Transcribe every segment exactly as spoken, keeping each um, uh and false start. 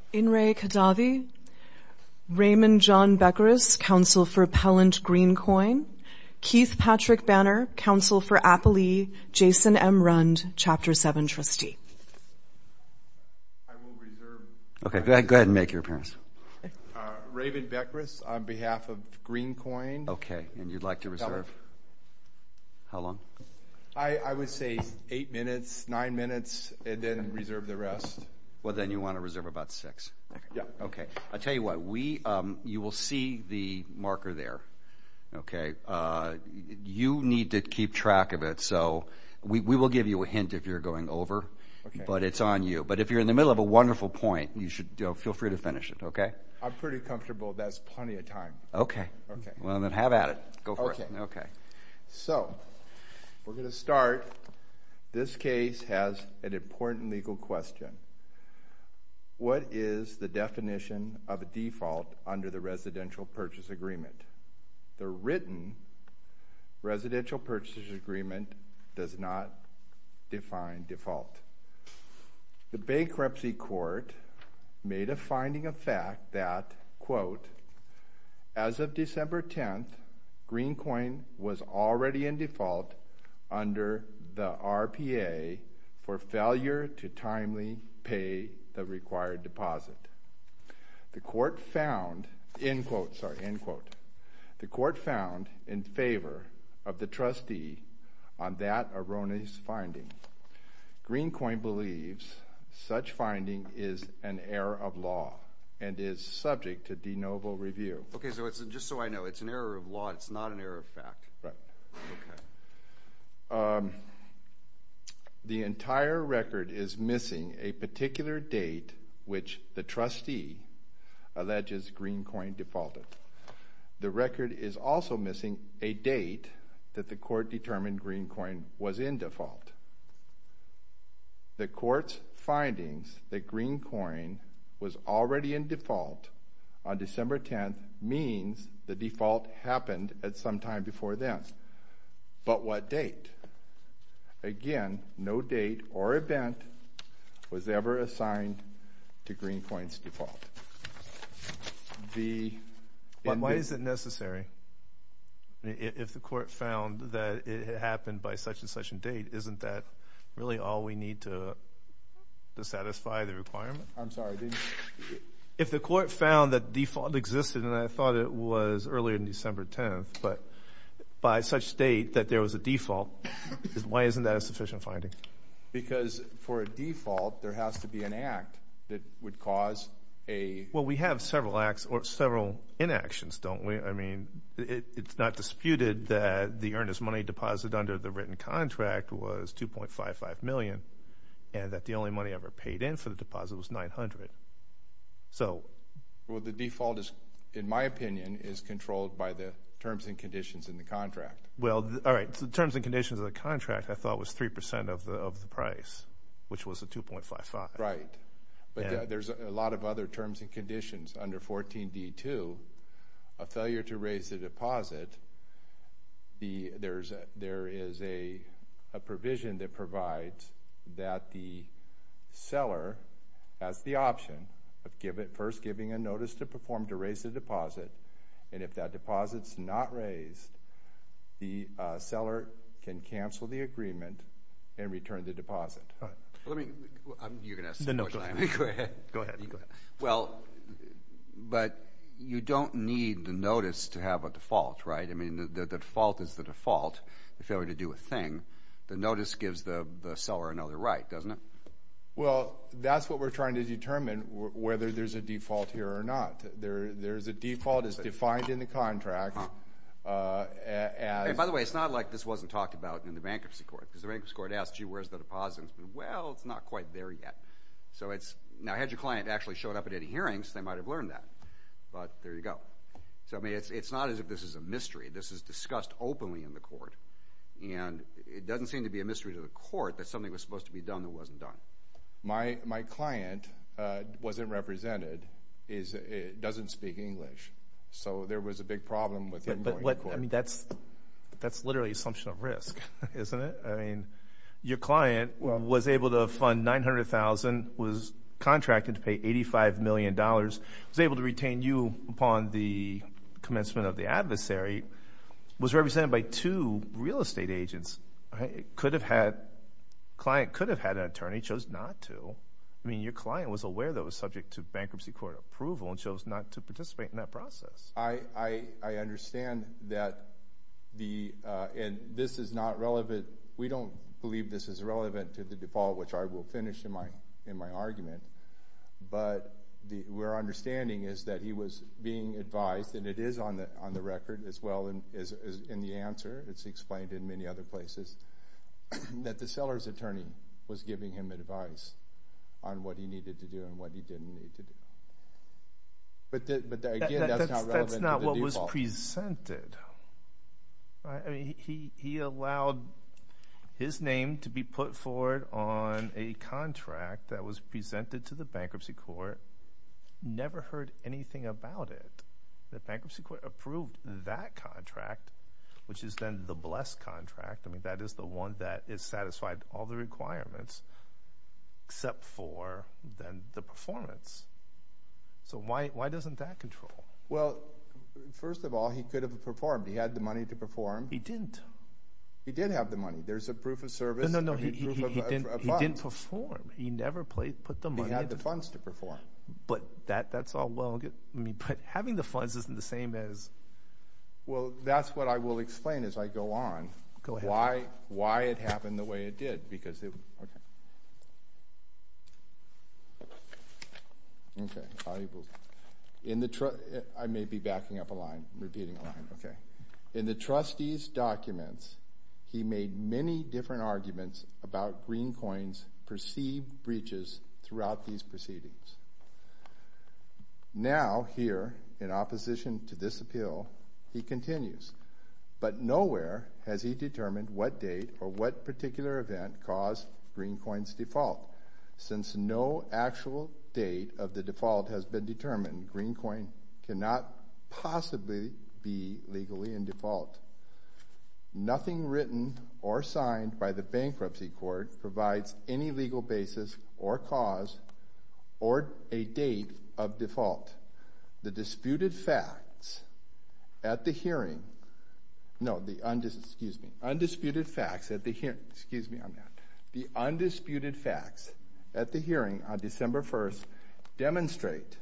In re Kadavi, Raymond John Beckeris, counsel for Appellant Greencoin, Keith Patrick Banner, counsel for Applee, Jason M. Rund, Chapter seven trustee. I will reserve... Okay, go ahead, go ahead and make your appearance. Uh, Raymond Beckeris on behalf of Greencoin. Okay, and you'd like to reserve how long? I, I would say eight minutes, nine minutes, and then reserve the rest. Well, then you want to reserve about six. Yeah. Okay. I'll tell you what. We, um, you will see the marker there. Okay. Uh, you need to keep track of it. So we, we will give you a hint if you're going over, Okay. but it's on you. But if you're in the middle of a wonderful point, you should you know, feel free to finish it. Okay. I'm pretty comfortable. That's plenty of time. Okay. Okay. Well, then have at it. Go for Okay. it. Okay. So we're going to start. This case has an important legal question. What is the definition of a default under the residential purchase agreement? The written residential purchase agreement does not define default. The bankruptcy court made a finding of fact that, quote, as of December tenth, Greencoin was already in default under the R P A for failure to timely pay the required deposit. The court found, end quote, sorry, end quote. The court found in favor of the trustee on that erroneous finding. Greencoin believes such finding is an error of law and is subject to de novo review. Okay, so it's just so I know, it's an error of law. It's not an error of fact. Right. Okay. Um, the entire record is missing a particular date which the trustee alleges Greencoin defaulted. The record is also missing a date that the court determined Greencoin was in default. The court's findings that Greencoin was already in default on December tenth means the default happened at some time before then. But what date? Again, no date or event was ever assigned to Greencoin's default. The But why is it necessary? If the court found that it had happened by such and such a date, isn't that really all we need to to satisfy the requirement? I'm sorry, didn't If the court found that default existed, and I thought it was earlier than December tenth, but by such date that there was a default, why isn't that a sufficient finding? Because for a default, there has to be an act that would cause a... Well, we have several acts or several inactions, don't we? I mean, it, it's not disputed that the earnest money deposit under the written contract was two point five five million dollars and that the only money ever paid in for the deposit was nine hundred dollars. So... Well, the default is, in my opinion, is controlled by the terms and conditions in the contract. Well, th- all right. So the terms and conditions of the contract, I thought, was three percent of the of the price, which was a two point five five. Right. But Yeah. th- there's a, a lot of other terms and conditions under fourteen D two. A failure to raise the deposit, the there's a, there is a a provision that provides that the seller has the option of give it first giving a notice to perform to raise the deposit, and if that deposit's not raised, the uh, seller can cancel the agreement and return the deposit. All right. Let me, I'm, you're going to ask No, the no, question. go ahead. Go ahead. Go ahead. You go ahead. Well, but you don't need the notice to have a default, right? I mean, the, the, the default is the default, the failure to do a thing. The notice gives the, the seller another right, doesn't it? Well, that's what we're trying to determine, w- whether there's a default here or not. There, there's a default as defined in the contract. Uh, a- as Hey, by the way, it's not like this wasn't talked about in the bankruptcy court, because the bankruptcy court asked you, where's the deposit? And it's been, well, it's not quite there yet. So it's, now had your client actually showed up at any hearings, they might have learned that. But there you go. So, I mean, it's, it's not as if this is a mystery. This is discussed openly in the court. And it doesn't seem to be a mystery to the court that something was supposed to be done that wasn't done. My my client uh, wasn't represented, is uh, doesn't speak English, so there was a big problem with him But, but going what, to court. I mean, that's that's literally assumption of risk, isn't it? I mean, your client Well- was able to fund nine hundred thousand dollars, was contracted to pay eighty-five million dollars, was able to retain you upon the commencement of the adversary, was represented by two real estate agents. Right? Could have had, client could have had an attorney, chose not to. I mean, your client was aware that it was subject to bankruptcy court approval and chose not to participate in that process. I, I, I understand that the, uh, and this is not relevant. We don't believe this is relevant to the default, which I will finish in my, in my argument. But the, our understanding is that he was being advised, and it is on the, on the record as well in, as, as in the answer, it's explained in many other places, that the seller's attorney was giving him advice on what he needed to do and what he didn't need to do. But, the, but the, again, that, that, that's, that's not relevant That's not to the what default. was presented. Right? I mean, he, he allowed his name to be put forward on a contract that was presented to the bankruptcy court, never heard anything about it. The bankruptcy court approved that contract, which is then the blessed contract. I mean, that is the one that is satisfied all the requirements, except for then the performance. So why why doesn't that control? Well, first of all, he could have performed. He had the money to perform. He didn't. He did have the money. There's a proof of service. No, no, no. I mean, he, proof he, of, he, of, didn't, of he didn't perform. He never played, put the money He had into the funds to perform. But that that's all well and good. I mean, but having the funds isn't the same as... Well, that's what I will explain as I go on. Go ahead. Why, why it happened the way it did. Because it... Okay. Okay, I will, in the tr- I may be backing up a line, repeating a line, okay. In the trustee's documents, he made many different arguments about GreenCoin's perceived breaches throughout these proceedings. Now, here, in opposition to this appeal, he continues, but nowhere has he determined what date or what particular event caused GreenCoin's default. Since no actual date of the default has been determined, GreenCoin cannot possibly be legally in default. Nothing written or signed by the bankruptcy court provides any legal basis or cause or a date of default. The disputed facts at the hearing, no, the undis, excuse me, undisputed facts at the hearing, excuse me on that. The undisputed facts at the hearing on December first demonstrate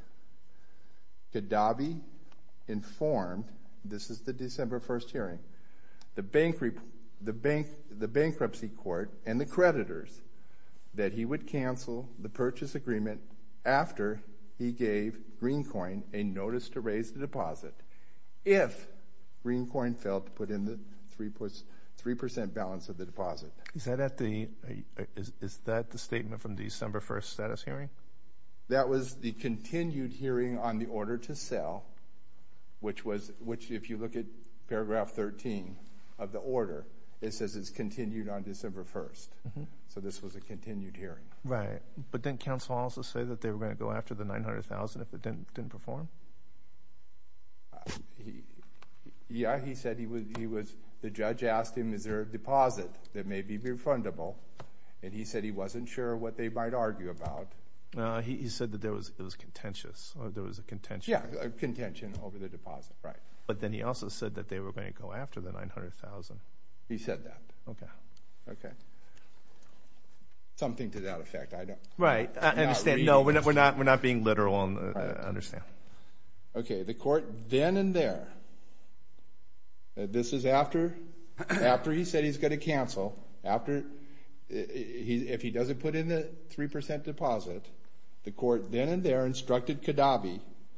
Gaddafi informed, this is the December first hearing, the bank, the bank, the bankruptcy court and the creditors that he would cancel the purchase agreement after he gave GreenCoin a notice to raise the deposit if GreenCoin failed to put in the three percent balance of the deposit. Is that at the, is, is that the statement from the December first status hearing? That was the continued hearing on the order to sell, which was, which if you look at paragraph thirteen of the order, it says it's continued on December first. Mm-hmm. So this was a continued hearing. Right. But didn't counsel also say that they were going to go after the nine hundred thousand dollars if it didn't, didn't perform? Uh, he, yeah, he said he was, he was, the judge asked him, is there a deposit that may be refundable? And he said he wasn't sure what they might argue about. Uh, he, he said that there was, it was contentious, or there was a contention. Yeah, a contention over the deposit, right. But then he also said that they were going to go after the nine hundred thousand dollars. He said that. Okay. Okay. Something to that effect. I don't. Right. I understand. No, we're not, we're not, we're not being literal on, uh, right. I understand. Okay. The court then and there, uh, this is after, after he said he's going to cancel, after, uh, he, if he doesn't put in the three percent deposit, the court then and there instructed Gaddafi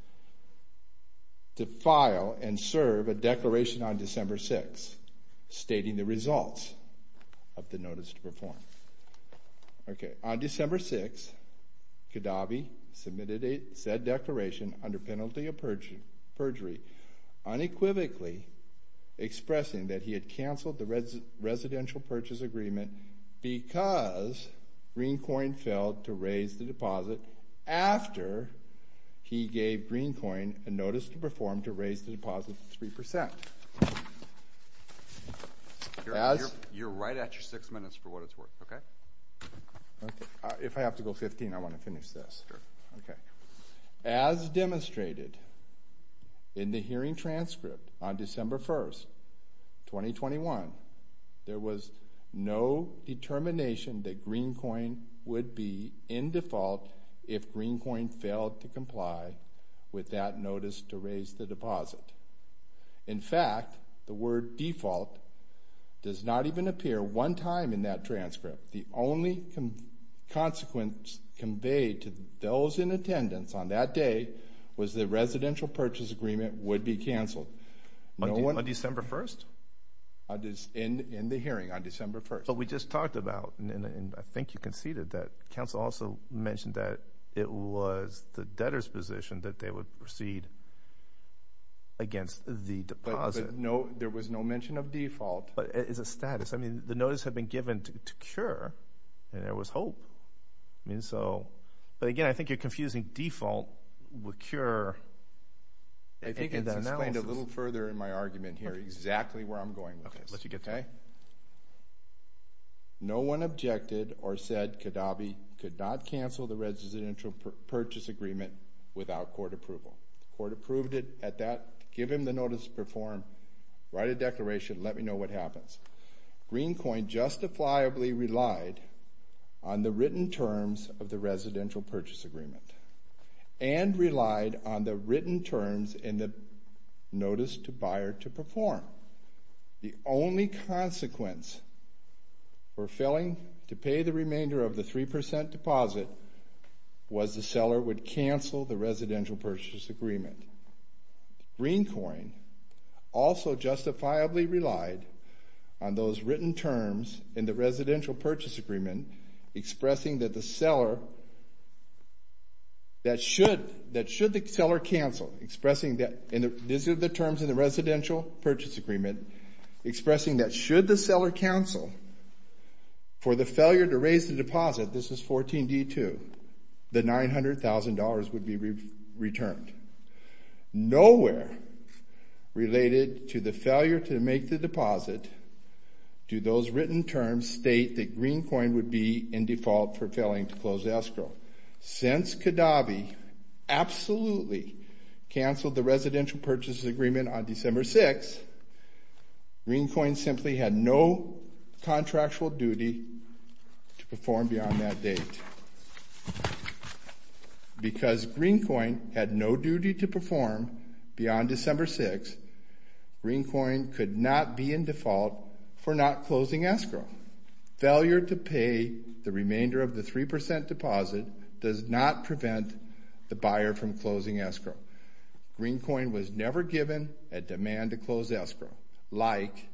to file and serve a declaration on December sixth, stating the results of the notice to perform. Okay, on December sixth, Gaddafi submitted a said declaration under penalty of perjury, perjury unequivocally expressing that he had canceled the res- residential purchase agreement because GreenCoin failed to raise the deposit after he gave GreenCoin a notice to perform to raise the deposit to three percent. You're, you're, you're right at your six minutes for what it's worth, okay? Okay. Uh, if I have to go fifteen, I want to finish this. Sure. Okay. As demonstrated in the hearing transcript on December first, twenty twenty-one, there was no determination that Greencoin would be in default if Greencoin failed to comply with that notice to raise the deposit. In fact, the word default does not even appear one time in that transcript. The only com- consequence conveyed to those in attendance on that day was the residential purchase agreement would be canceled. On, No de- one, on December first? on this, in, in the hearing on December first. But we just talked about, and, and, and I think you conceded that counsel also mentioned that it was the debtor's position that they would proceed against the deposit. But, but no, there was no mention of default. But as a status, I mean, the notice had been given to, to cure, and there was hope. I mean, so, but again, I think you're confusing default with cure. I think in, in it's that explained analysis. a little further in my argument here, exactly where I'm going with Okay, this. let you get to okay? it. No one objected or said Kadabi could not cancel the residential pur- purchase agreement without court approval. The court approved it at that. Give him the notice to perform, write a declaration, let me know what happens. Greencoin justifiably relied on the written terms of the residential purchase agreement and relied on the written terms in the notice to buyer to perform. The only consequence for failing to pay the remainder of the three percent deposit was the seller would cancel the residential purchase agreement. Greencoin also justifiably relied on those written terms in the residential purchase agreement expressing that the seller that should that should the seller cancel, expressing that in the, these are the terms in the residential purchase agreement, expressing that should the seller cancel for the failure to raise the deposit, this is fourteen D two, the nine hundred thousand dollars would be re- returned. Nowhere related to the failure to make the deposit do those written terms state that Greencoin would be in default for failing to close escrow. Since Kadabi absolutely canceled the residential purchase agreement on December sixth, Greencoin simply had no contractual duty to perform beyond that date. Because Greencoin had no duty to perform beyond December sixth, Greencoin could not be in default for not closing escrow. Failure to pay the remainder of the three percent deposit does not prevent the buyer from closing escrow. Greencoin was never given a demand to close escrow, like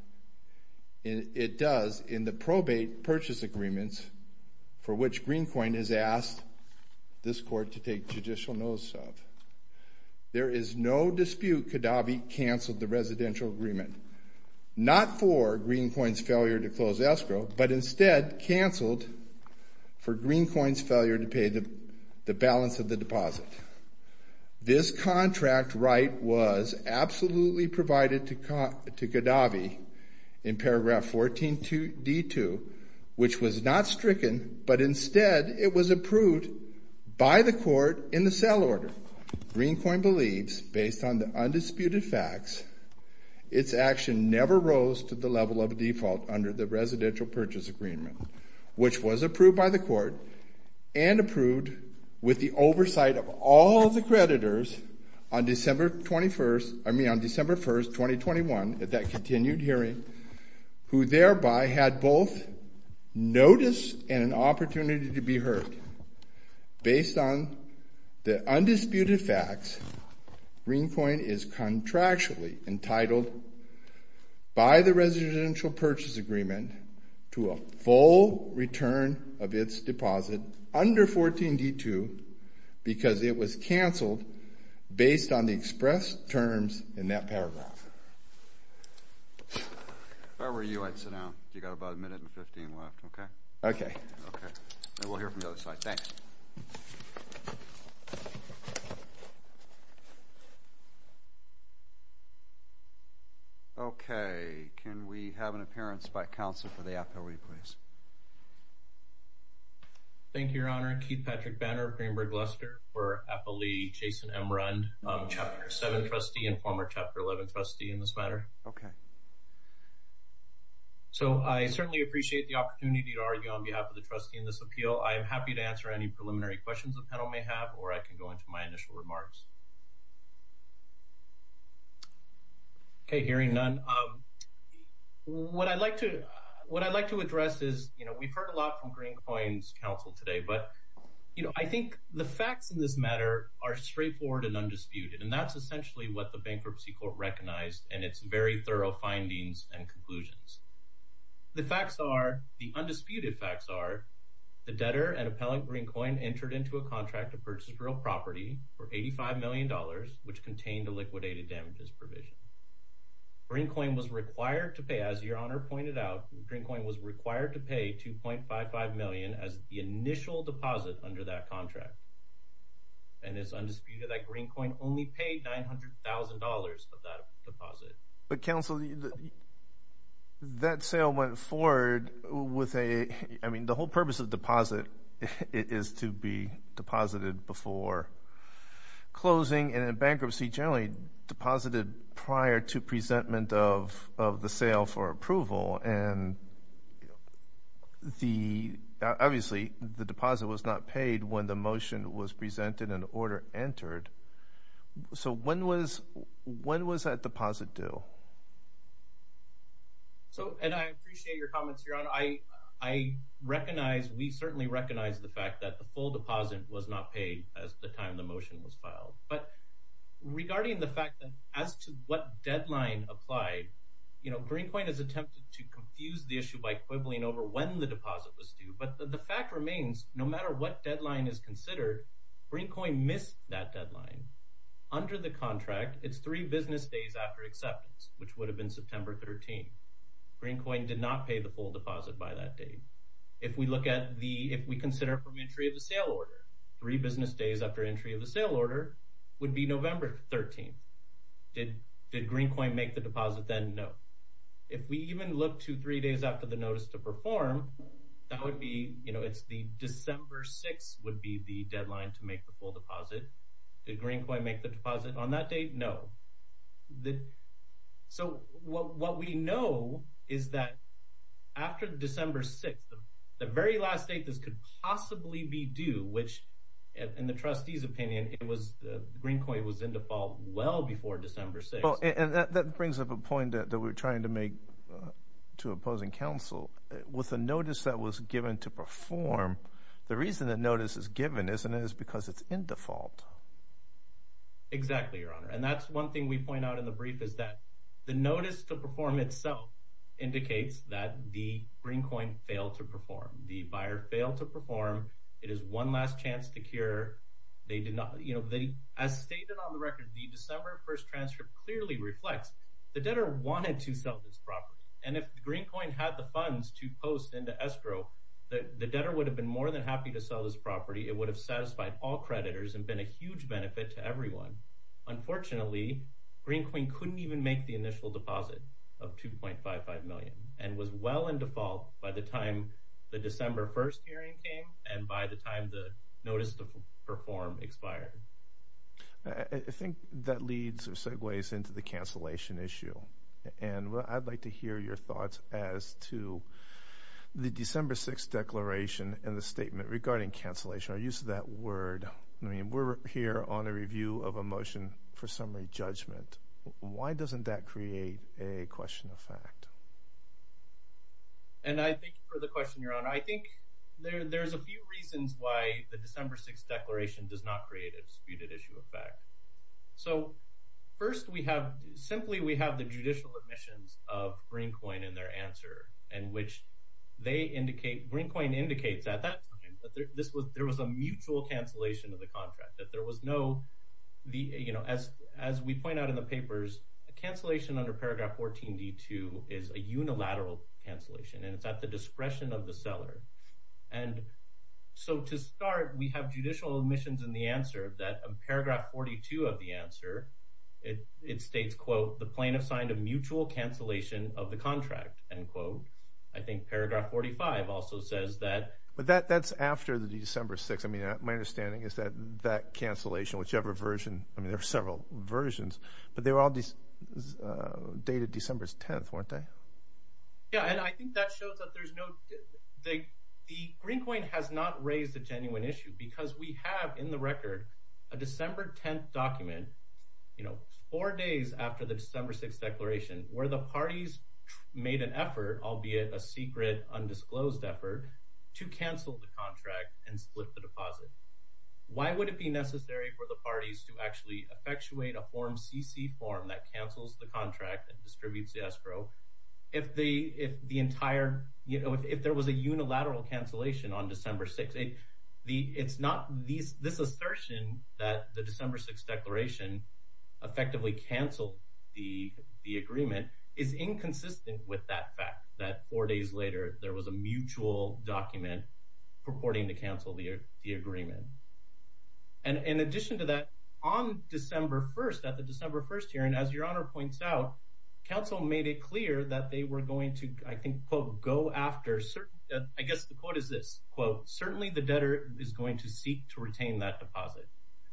it does in the probate purchase agreements for which Greencoin has asked this court to take judicial notice of. There is no dispute Kadabi canceled the residential agreement, not for Greencoin's failure to close escrow, but instead canceled for Greencoin's failure to pay the, the balance of the deposit. This contract right was absolutely provided to, to Kadabi in paragraph fourteen D two, which was not stricken, but instead it was approved by the court in the sale order. Greencoin believes, based on the undisputed facts, its action never rose to the level of a default under the residential purchase agreement, which was approved by the court and approved with the oversight of all the creditors on December twenty-first, I mean on December first, twenty twenty-one, at that continued hearing, who thereby had both notice and an opportunity to be heard. Based on the undisputed facts, Greencoin is contractually entitled by the residential purchase agreement to a full return of its deposit under fourteen D two because it was canceled based on the express terms in that paragraph. If I were you, I'd sit down. You got about a minute and fifteen left, okay? Okay. Okay. Then we'll hear from the other side. Thanks. Okay. Can we have an appearance by counsel for the appellee, please? Thank you, Your Honor. Keith Patrick Banner of Greenberg Luster for Appellee Jason M. Rund, um, Chapter seven trustee and former Chapter eleven trustee in this matter. Okay. So I certainly appreciate the opportunity to argue on behalf of the trustee in this appeal. I am happy to answer any preliminary questions the panel may have, or I can go into my initial remarks. Okay, hearing none. Um, what I'd like to what I'd like to address is, you know, we've heard a lot from GreenCoin's counsel today, but you know, I think the facts in this matter are straightforward and undisputed, and that's essentially what the bankruptcy court recognized in its very thorough findings and conclusions. The facts are, the undisputed facts are, the debtor and appellant GreenCoin entered into a contract to purchase real property for eighty-five million dollars, which contained a liquidated damages provision. GreenCoin was required to pay, as Your Honor pointed out, GreenCoin was required to pay two point five five million dollars as the initial deposit under that contract. And it's undisputed that GreenCoin only paid nine hundred thousand dollars of that deposit. But counsel, that sale went forward with a, I mean, the whole purpose of deposit is to be deposited before closing, and in bankruptcy generally deposited prior to presentment of, of the sale for approval. And the, obviously the deposit was not paid when the motion was presented and order entered. So when was, when was that deposit due? So, and I appreciate your comments, Your Honor. I, I recognize, we certainly recognize the fact that the full deposit was not paid as the time the motion was filed. But regarding the fact that as to what deadline applied, you know, GreenCoin has attempted to confuse the issue by quibbling over when the deposit was due. But the, the fact remains, no matter what deadline is considered, GreenCoin missed that deadline. Under the contract, it's three business days after acceptance, which would have been September thirteenth. GreenCoin did not pay the full deposit by that date. If we look at the, if we consider from entry of the sale order, three business days after entry of the sale order would be November thirteenth. Did, did GreenCoin make the deposit then? No. If we even look to three days after the notice to perform, that would be, you know, it's the December sixth would be the deadline to make the full deposit. Did GreenCoin make the deposit on that date? No. The, so what, what we know is that after December sixth, the, the very last date this could possibly be due, which in the trustee's opinion, it was, uh, GreenCoin was in default well before December sixth. Well, and, and that, that brings up a point that, that we're trying to make uh, to opposing counsel. With a notice that was given to perform, the reason the notice is given, isn't it, is because it's in default. Exactly, Your Honor. And that's one thing we point out in the brief is that the notice to perform itself indicates that the GreenCoin failed to perform. The buyer failed to perform. It is one last chance to cure. They did not, you know, they, as stated on the record, the December first transcript clearly reflects the debtor wanted to sell this property. And if GreenCoin had the funds to post into escrow, the, the debtor would have been more than happy to sell this property. It would have satisfied all creditors and been a huge benefit to everyone. Unfortunately, GreenCoin couldn't even make the initial deposit of two point five five million dollars and was well in default by the time the December first hearing came and by the time the notice to perform expired. I think that leads or segues into the cancellation issue. And I'd like to hear your thoughts as to the December sixth declaration and the statement regarding cancellation, or use of that word. I mean, we're here on a review of a motion for summary judgment. Why doesn't that create a question of fact? And I thank you for the question, Your Honor. I think there, there's a few reasons why the December sixth declaration does not create a disputed issue of fact. So first, we have simply we have the judicial admissions of GreenCoin in their answer, in which they indicate, GreenCoin indicates at that time that there, this was there was a mutual cancellation of the contract, that there was no, the you know, as as we point out in the papers, a cancellation under paragraph fourteen D two is a unilateral cancellation, and it's at the discretion of the seller. And so to start, we have judicial admissions in the answer that in paragraph forty-two of the answer, it, it states, quote, the plaintiff signed a mutual cancellation of the contract, end quote. I think paragraph forty-five also says that But that that's after the December sixth. I mean, my understanding is that that cancellation, whichever version, I mean, there are several versions, but they were all de- uh, dated December tenth, weren't they? Yeah, and I think that shows that there's no – the the Greencoin has not raised a genuine issue because we have in the record a December tenth document, you know, four days after the December sixth declaration, where the parties made an effort, albeit a secret, undisclosed effort, to cancel the contract and split the deposit. Why would it be necessary for the parties to actually effectuate a Form C C form that cancels the contract and distributes the escrow if the if the entire you know if, if there was a unilateral cancellation on December sixth? It, the it's not these this assertion that the December sixth declaration effectively canceled the the agreement is inconsistent with that fact that four days later there was a mutual document purporting to cancel the the agreement. And in addition to that, on December first, at the December first hearing, as Your Honor points out, counsel made it clear that they were going to, I think, quote, go after certain, uh, I guess the quote is this, quote, certainly the debtor is going to seek to retain that deposit.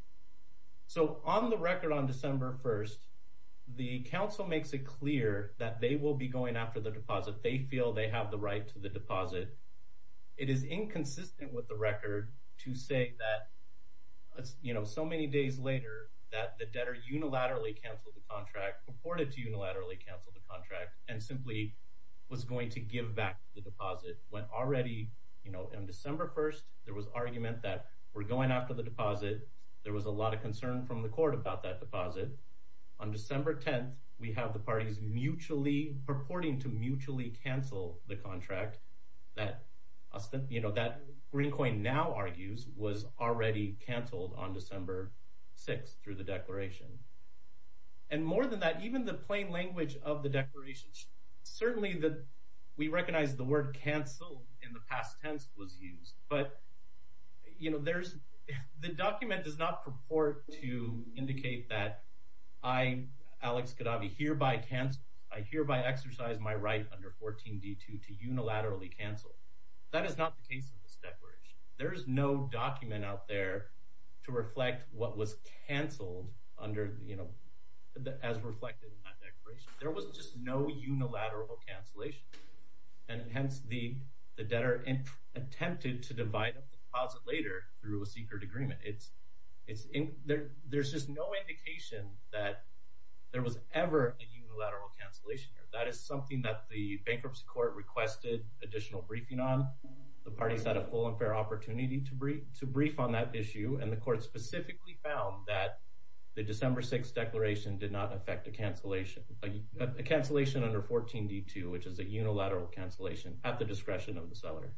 So on the record on December first, the counsel makes it clear that they will be going after the deposit. They feel they have the right to the deposit. It is inconsistent with the record to say that, you know, so many days later that the debtor unilaterally canceled the contract, purported to unilaterally cancel the contract, and simply was going to give back the deposit when already, you know, on December first, there was argument that we're going after the deposit. There was a lot of concern from the court about that deposit. On December tenth, we have the parties mutually purporting to mutually cancel the contract that, you know, that Greencoin now argues was already canceled on December sixth through the declaration. And more than that, even the plain language of the declaration, certainly the, we recognize the word cancel in the past tense was used, but, you know, there's, the document does not purport to indicate that I, Alex Gaddafi, hereby cancel, I hereby exercise my right under fourteen D two to unilaterally cancel. That is not the case in this declaration. There's no document out there to reflect what was canceled under, you know, the, as reflected in that declaration. There was just no unilateral cancellation. And hence the, the debtor int- attempted to divide up the deposit later through a secret agreement. It's, it's in, there, there's just no indication that there was ever a unilateral cancellation here. That is something that the bankruptcy court requested additional briefing on. The parties had a full and fair opportunity to brief, to brief on that issue, and the court specifically found that the December sixth declaration did not affect a cancellation, a, a cancellation under fourteen D two, which is a unilateral cancellation at the discretion of the seller.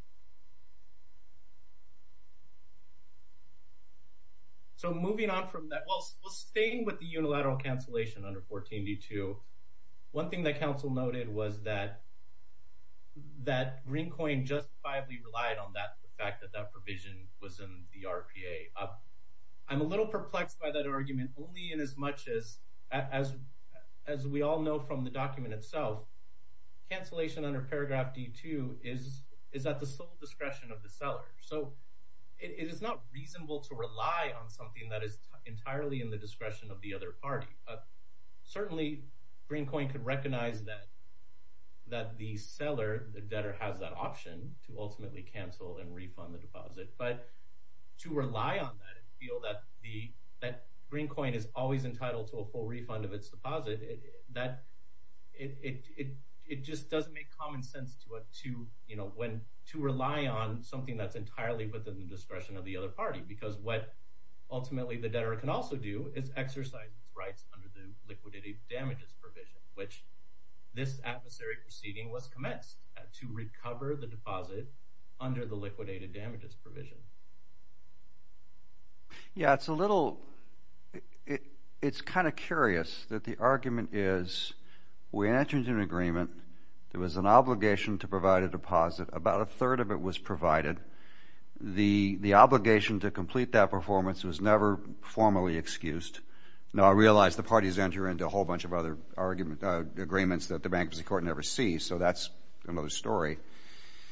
So moving on from that, well, well, staying with the unilateral cancellation under fourteen D two, one thing that counsel noted was that that Greencoin justifiably relied on that, the fact that that provision was in the R P A. Uh, I'm a little perplexed by that argument, only in as much as, as, as we all know from the document itself, cancellation under paragraph D two is, is at the sole discretion of the seller. So it, it is not reasonable to rely on something that is t- entirely in the discretion of the other party. Uh, certainly, Greencoin could recognize that that the seller, the debtor, has that option to ultimately cancel and refund the deposit. But to rely on that and feel that the that Greencoin is always entitled to a full refund of its deposit, it, that it, it it it just doesn't make common sense to it to you know when to rely on something that's entirely within the discretion of the other party. Because what ultimately the debtor can also do is exercise its rights under the liquidated damages provision, which this adversary proceeding was commenced uh, to recover the deposit under the liquidated damages provision. Yeah, it's a little, it, it's kind of curious that the argument is we entered into an agreement, there was an obligation to provide a deposit, about a third of it was provided. The, the obligation to complete that performance was never formally excused. Now, I realize the parties enter into a whole bunch of other argument, uh, agreements that the bankruptcy court never sees, so that's another story.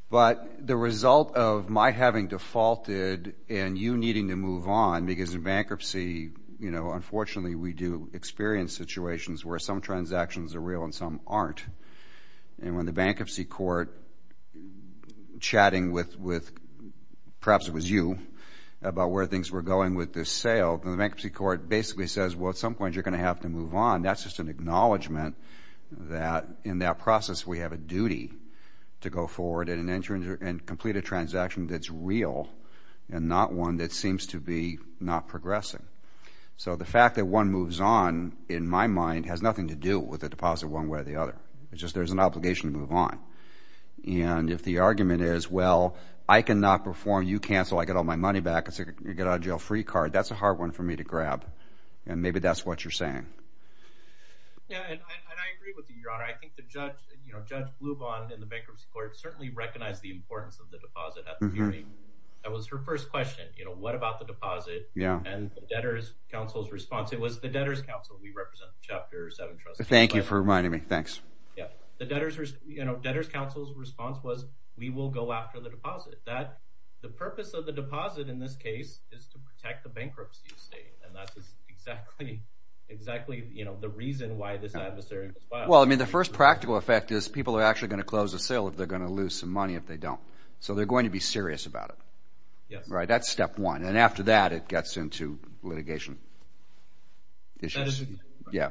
But the result of my having defaulted and you needing to move on, because in bankruptcy, you know, unfortunately we do experience situations where some transactions are real and some aren't. And when the bankruptcy court, chatting with, with perhaps it was you, about where things were going with this sale, the bankruptcy court basically says, well, at some point you're going to have to move on. That's just an acknowledgement that in that process we have a duty to go forward and enter into and complete a transaction that's real and not one that seems to be not progressing. So the fact that one moves on, in my mind, has nothing to do with the deposit one way or the other. It's just there's an obligation to move on. And if the argument is, well, I cannot perform, you cancel, I get all my money back, it's a get out of jail free card, that's a hard one for me to grab. And maybe that's what you're saying. Yeah, and I, and I agree with you, Your Honor. I think the judge, you know, Judge Blubond in the bankruptcy court certainly recognized the importance of the deposit at the mm-hmm. hearing. That was her first question, you know, what about the deposit? Yeah. And the debtor's counsel's response. It was the debtor's counsel. We represent Chapter seven trustees. Thank you for reminding me. Thanks. Yeah. The debtor's, you know, debtor's counsel's response was, we will go after the deposit. That the purpose of the deposit in this case is to protect the bankruptcy estate. And that's exactly... Exactly, you know, the reason why this adversary was filed. Well, I mean, the first practical effect is people are actually going to close the sale if they're going to lose some money if they don't. So they're going to be serious about it. Yes. Right, that's step one. And after that, it gets into litigation issues. That is exactly right. Yeah.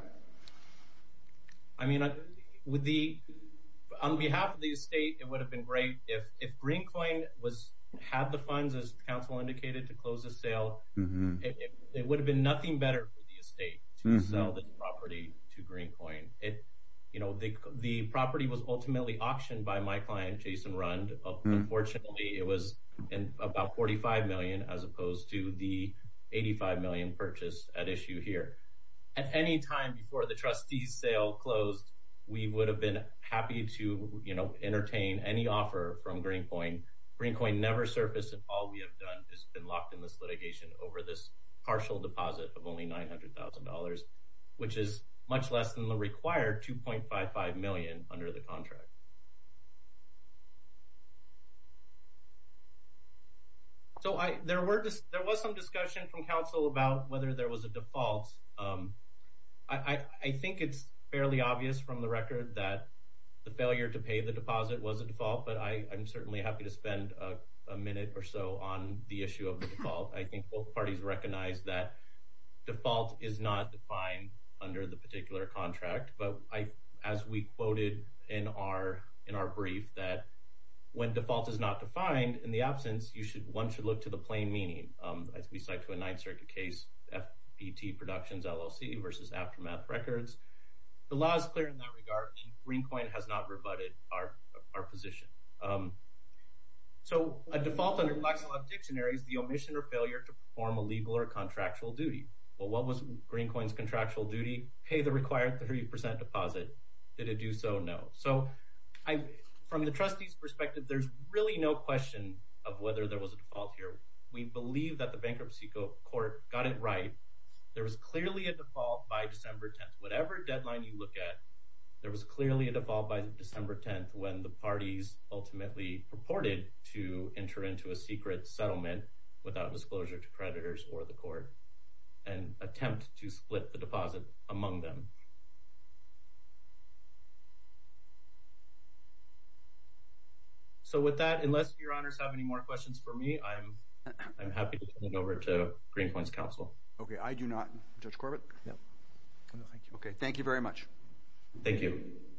I mean, with the, on behalf of the estate, it would have been great if, if Greencoin was, had the funds, as counsel indicated, to close the sale. Mm-hmm. It, it, it would have been nothing better for the estate to mm-hmm. sell this property to Greencoin. It, you know, the the property was ultimately auctioned by my client, Jason Rund. Mm-hmm. Unfortunately, it was in about forty-five million dollars as opposed to the eighty-five million dollars purchase at issue here. At any time before the trustee's sale closed, we would have been happy to, you know, entertain any offer from Greencoin. Greencoin never surfaced, and all we have done is been locked in this litigation over this partial deposit of only nine hundred thousand dollars, which is much less than the required two point five five million dollars under the contract. So I, there were dis- there was some discussion from counsel about whether there was a default. Um, I, I, I think it's fairly obvious from the record that the failure to pay the deposit was a default, but I, I'm certainly happy to spend a a minute or so on the issue of the default. I think both parties recognize that default is not defined under the particular contract, but I, as we quoted in our in our brief, that when default is not defined, in the absence, you should one should look to the plain meaning. Um, as we cite to a Ninth Circuit case, F B T Productions L L C versus Aftermath Records. The law is clear in that regard, and Greencoin has not rebutted our our position. Um, So a default under Black's Law Dictionary is the omission or failure to perform a legal or contractual duty. Well, what was Greencoin's contractual duty? Pay the required thirty percent deposit. Did it do so? No. So I, from the trustee's perspective, there's really no question of whether there was a default here. We believe that the bankruptcy court got it right. There was clearly a default by December tenth. Whatever deadline you look at, there was clearly a default by December tenth when the parties ultimately purported to enter into a secret settlement without disclosure to creditors or the court and attempt to split the deposit among them. So with that, unless your honors have any more questions for me, I'm I'm happy to turn it over to Greencoin's counsel. Okay, I do not. Judge Corbett? No. No, thank you. Okay, thank you very much. Thank you.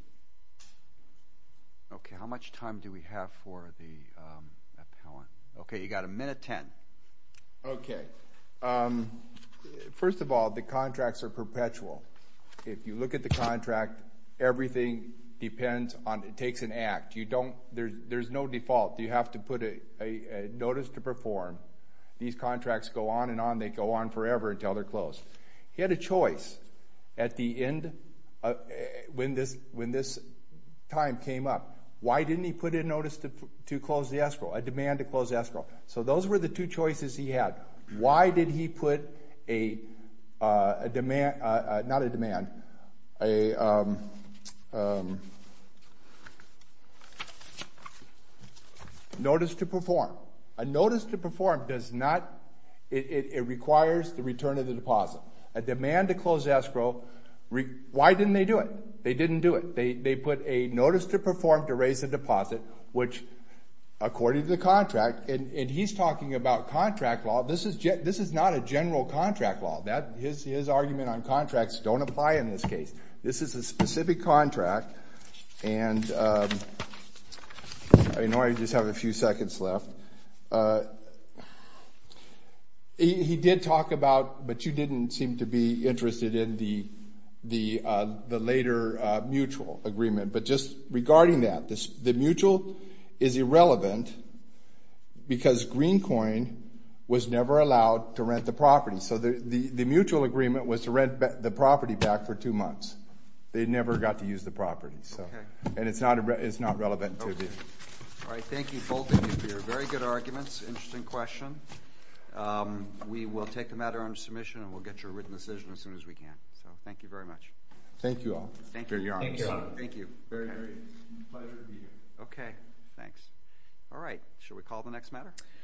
Okay, how much time do we have for the um, appellant? Okay, you got a minute ten. Okay. Um, first of all, the contracts are perpetual. If you look at the contract, everything depends on, it takes an act. You don't, there's, there's no default. You have to put a, a, a notice to perform. These contracts go on and on. They go on forever until they're closed. He had a choice at the end uh, when this when this time came up. Why didn't he put in notice to to close the escrow, a demand to close escrow? So those were the two choices he had. Why did he put a uh, a demand, uh, uh, not a demand, a um, um, notice to perform. A notice to perform does not, it, it, it requires the return of the deposit. A demand to close escrow, re, why didn't they do it? They didn't do it. They, they put a notice to perform to raise the deposit, which, according to the contract, and, and he's talking about contract law. This is ge- this is not a general contract law. That his his argument on contracts don't apply in this case. This is a specific contract, and um, I know I just have a few seconds left. Uh, he, he did talk about, but you didn't seem to be interested in the the uh, the later uh, mutual agreement. But just regarding that, this, the mutual is irrelevant because Greencoin was never allowed to rent the property. So the, the, the mutual agreement was to rent ba- the property back for two months. They never got to use the property. So, okay. And it's not, a re- it's not relevant okay. to the... All right, thank you both of you for your very good arguments. Interesting question. Um, we will take the matter under submission and we'll get you a written decision as soon as we can. So thank you very much. Thank you all. Thank you. For your honor. Thank you, Your Honor. Thank you. Very, okay. very pleasure to be here. Okay, thanks. All right, shall we call the next matter?